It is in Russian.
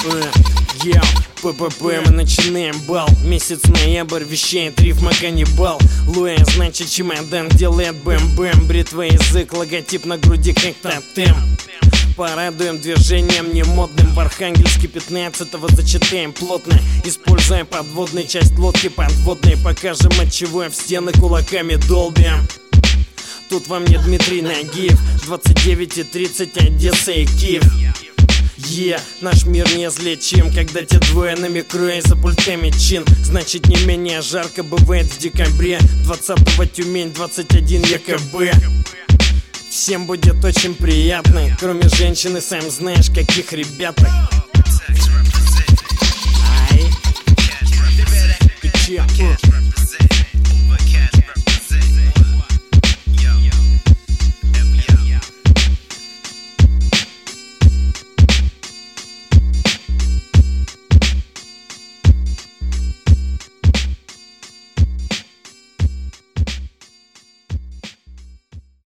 ППП, мы начинаем бал. Месяц ноябрь, вещает рифма каннибал. Луя, значит чемодан, делает бэм-бэм. Бритва, язык, логотип на груди как тотем. Порадуем движением немодным. В Архангельске 15-го зачитаем плотно. Используя подводную часть лодки подводной. Покажем, от чего в стены кулаками долбим. Тут вам не Дмитрий Нагиев. 29 и 30, Одесса и Киев. Наш мир неизлечим, когда те двое на микро и за пультами чин. Значит, не менее жарко бывает в декабре. 20-го Тюмень, 21 ЕКБ. Всем будет очень приятно, кроме женщины, сам знаешь, каких ребяток. Ай.